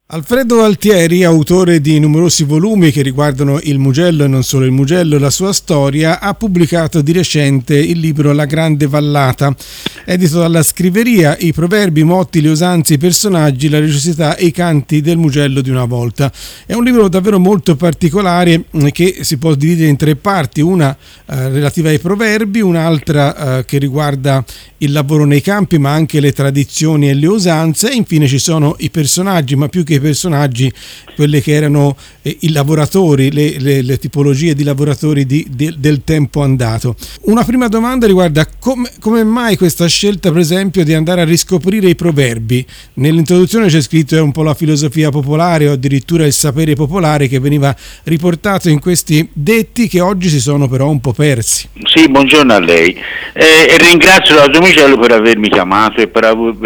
Alfredo Altieri, autore di numerosi volumi che riguardano il Mugello e non solo il Mugello e la sua storia, ha pubblicato di recente il libro La Grande Vallata, edito dalla Scriveria, i proverbi, i motti, le usanze, i personaggi, la religiosità e i canti del Mugello di una volta. È un libro davvero molto particolare che si può dividere in tre parti, una relativa ai proverbi, un'altra che riguarda il lavoro nei campi ma anche le tradizioni e le usanze, e infine ci sono i personaggi, ma più che i personaggi, quelle che erano i lavoratori, le tipologie di lavoratori del tempo andato. Una prima domanda riguarda come mai questa scelta, per esempio, di andare a riscoprire i proverbi. Nell'introduzione c'è scritto è un po' la filosofia popolare o addirittura il sapere popolare che veniva riportato in questi detti che oggi si sono però un po' persi. Sì, buongiorno a lei e ringrazio la Domicello per avermi chiamato e per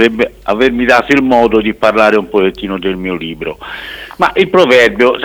avermi dato il modo di parlare un pochettino del mio libro. Ma il proverbio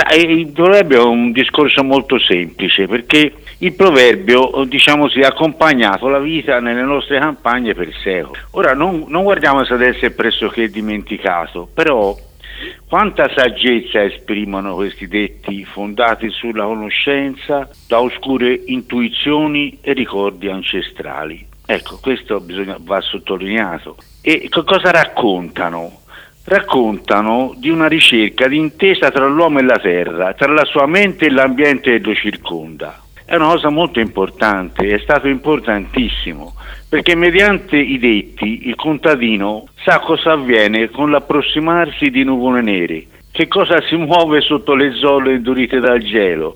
è un discorso molto semplice, perché il proverbio, diciamo, si è accompagnato la vita nelle nostre campagne per secoli. Ora non guardiamo se adesso è pressoché dimenticato, però quanta saggezza esprimono questi detti fondati sulla conoscenza da oscure intuizioni e ricordi ancestrali. Ecco, questo va sottolineato. E cosa raccontano? Raccontano di una ricerca di intesa tra l'uomo e la terra, tra la sua mente e l'ambiente che lo circonda. È una cosa molto importante, è stato importantissimo, perché mediante i detti il contadino sa cosa avviene con l'approssimarsi di nuvole nere, che cosa si muove sotto le zolle indurite dal gelo,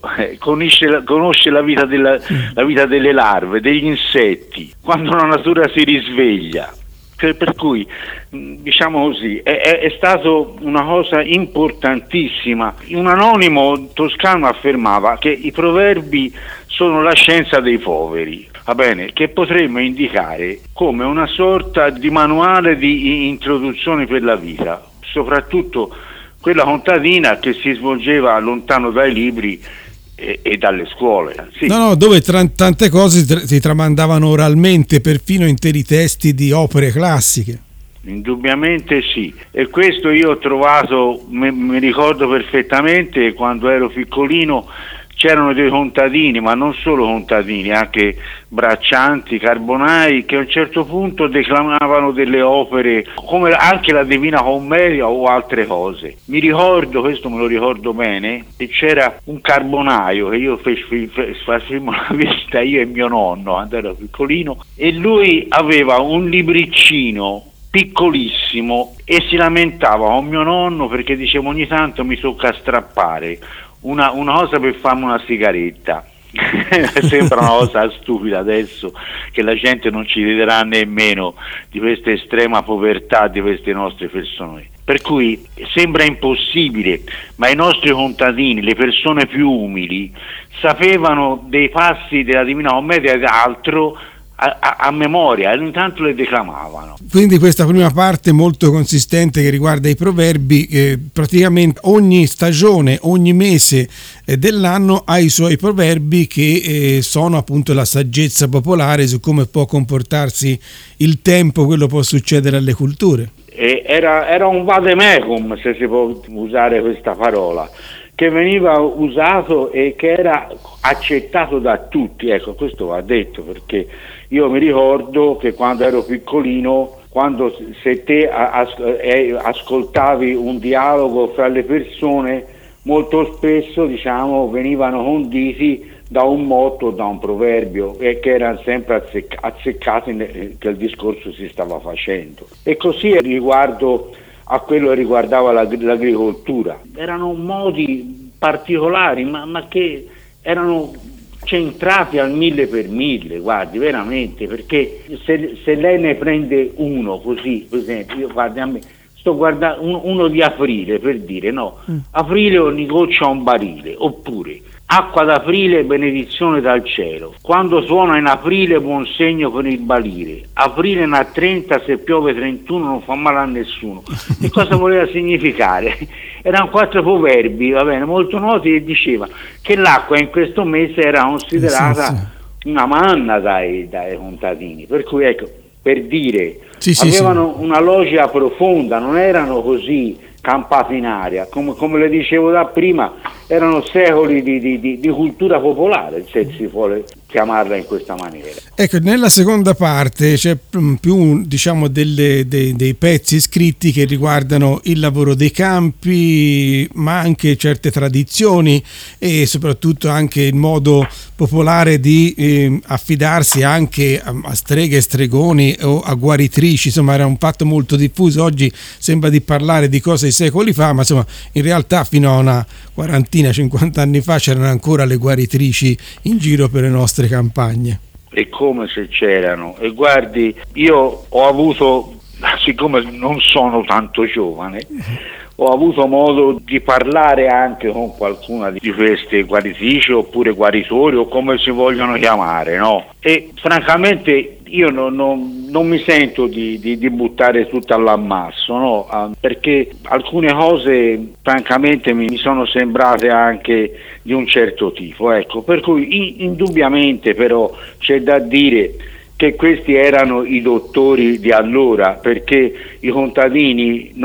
conosce la vita delle larve, degli insetti, quando la natura si risveglia. Per cui, diciamo così, è stato una cosa importantissima. Un anonimo toscano affermava che i proverbi sono la scienza dei poveri, va bene, che potremmo indicare come una sorta di manuale di introduzione per la vita, soprattutto quella contadina che si svolgeva lontano dai libri e dalle scuole. Sì. No, dove tante cose si tramandavano oralmente, perfino interi testi di opere classiche. Indubbiamente sì, e questo io ho trovato, mi ricordo perfettamente quando ero piccolino. C'erano dei contadini, ma non solo contadini, anche braccianti, carbonai, che a un certo punto declamavano delle opere come anche la Divina Commedia o altre cose. Mi ricordo, questo me lo ricordo bene, che c'era un carbonaio che io facemmo la visita, io e mio nonno quando ero piccolino, e lui aveva un libricino piccolissimo e si lamentava con mio nonno perché diceva ogni tanto mi tocca strappare una cosa per farmi una sigaretta. Sembra una cosa stupida adesso che la gente non ci crederà nemmeno di questa estrema povertà di queste nostre persone, per cui sembra impossibile, ma i nostri contadini, le persone più umili, sapevano dei passi della Divina Commedia ed altro a memoria, e ogni tanto le declamavano. Quindi questa prima parte molto consistente che riguarda i proverbi, praticamente ogni stagione, ogni mese dell'anno ha i suoi proverbi che sono appunto la saggezza popolare su come può comportarsi il tempo, quello può succedere alle culture. Era un vademecum, se si può usare questa parola, che veniva usato e che era accettato da tutti. Ecco, questo va detto, perché io mi ricordo che quando ero piccolino, se te ascoltavi un dialogo fra le persone, molto spesso, diciamo, venivano conditi da un motto, da un proverbio, e che erano sempre azzeccati che il discorso si stava facendo. E così riguardo a quello che riguardava l'agricoltura. Erano modi particolari, ma che erano centrati al 1000%, guardi, veramente, perché se lei ne prende uno così, per esempio, io guardi a me, sto guardando uno di Aprile, per dire, no, Aprile ogni goccia un barile, oppure acqua d'aprile, benedizione dal cielo. Quando suona in aprile, buon segno per il balire. Aprile a 30, se piove 31 non fa male a nessuno. Che cosa voleva significare? Erano 4 proverbi, va bene, molto noti, e diceva che l'acqua in questo mese era considerata una manna dai contadini. Per cui, ecco, per dire, avevano una logica profonda, non erano così campate in aria, come le dicevo da prima, erano secoli di cultura popolare, se si vuole chiamarla in questa maniera. Ecco, nella seconda parte c'è più, diciamo, dei pezzi scritti che riguardano il lavoro dei campi, ma anche certe tradizioni e soprattutto anche il modo popolare di affidarsi anche a streghe, stregoni o a guaritrici. Insomma, era un fatto molto diffuso. Oggi sembra di parlare di cose di secoli fa, ma insomma in realtà fino a una quarantina, 50 anni fa c'erano ancora le guaritrici in giro per le nostre campagne. E come se c'erano. E guardi, io ho avuto, siccome non sono tanto giovane, ho avuto modo di parlare anche con qualcuna di queste guaritrici oppure guaritori o come si vogliono chiamare, no? E francamente io non mi sento di buttare tutto all'ammasso, no? Perché alcune cose francamente mi sono sembrate anche di un certo tipo, ecco, per cui indubbiamente però c'è da dire che questi erano i dottori di allora, perché i contadini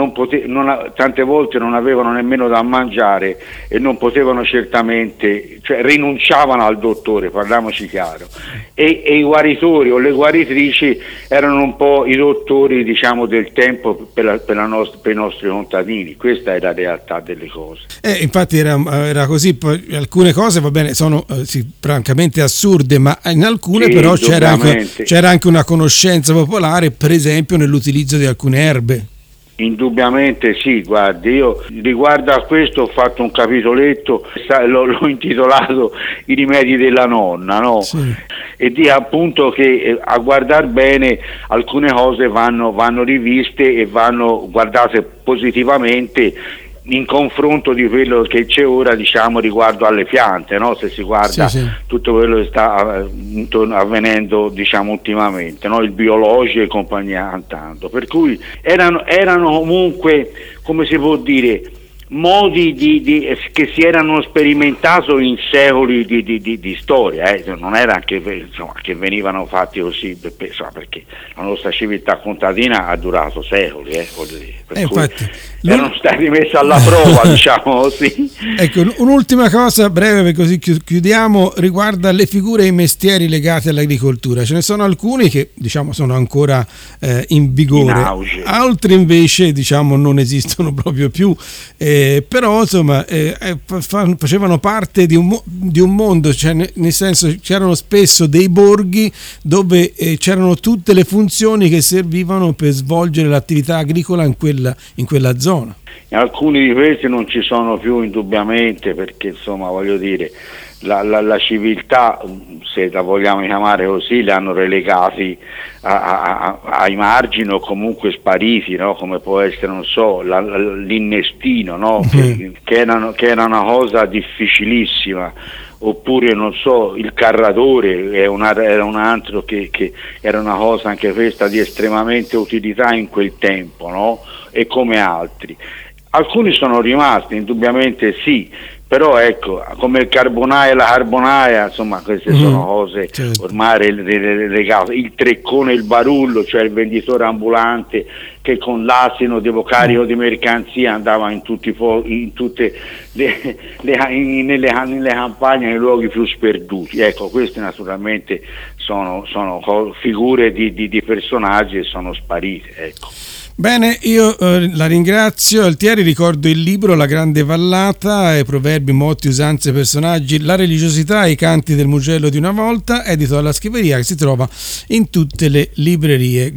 tante volte non avevano nemmeno da mangiare e non potevano certamente, cioè rinunciavano al dottore, parliamoci chiaro, e i guaritori o le guaritrici erano un po' i dottori, diciamo, del tempo per i nostri contadini. Questa è la realtà delle cose. Infatti era così. Poi alcune cose, va bene, sono francamente assurde, ma in alcune sì, però c'era anche una conoscenza popolare, per esempio nell'utilizzo di alcune erbe. Indubbiamente sì, guardi, io riguardo a questo ho fatto un capitoletto, l'ho intitolato I rimedi della nonna, no? Sì. E di appunto che a guardar bene alcune cose vanno riviste e vanno guardate positivamente in confronto di quello che c'è ora, diciamo, riguardo alle piante, no? Se si guarda tutto quello che sta avvenendo, diciamo, ultimamente, no? Il biologico e compagnia cantando, per cui erano comunque, come si può dire, modi che si erano sperimentato in secoli di storia, non era che, insomma, che venivano fatti così, insomma, perché la nostra civiltà contadina ha durato secoli, voglio dire, infatti, erano stati messi alla prova, diciamo così. Ecco, un'ultima cosa breve, così chiudiamo, riguarda le figure e i mestieri legati all'agricoltura. Ce ne sono alcuni che, diciamo, sono ancora in vigore, altri invece, diciamo, non esistono proprio più. Però insomma facevano parte di un mondo, cioè, nel senso, c'erano spesso dei borghi dove c'erano tutte le funzioni che servivano per svolgere l'attività agricola in quella zona. Alcuni di questi non ci sono più, indubbiamente, perché insomma, voglio dire, la civiltà, se la vogliamo chiamare così, li hanno relegati ai margini o comunque spariti, no? Come può essere, non so, l'innestino, no? che era una cosa difficilissima, oppure non so, il carratore era un altro che era una cosa anche questa di estremamente utilità in quel tempo, no? E come altri. Alcuni sono rimasti, indubbiamente sì, però ecco, come il carbonaio e la carbonaia, insomma, queste sono cose ormai legate. Il treccone e il barullo, cioè il venditore ambulante che con l'asino devo carico di mercanzia andava in tutte nelle campagne, nei luoghi più sperduti. Ecco, queste naturalmente sono figure di personaggi che sono sparite, ecco. Bene, io la ringrazio. Altieri, ricordo il libro La Grande Vallata, proverbi, motti, usanze, personaggi, la religiosità e i canti del Mugello di una volta, edito dalla Scriveria, che si trova in tutte le librerie.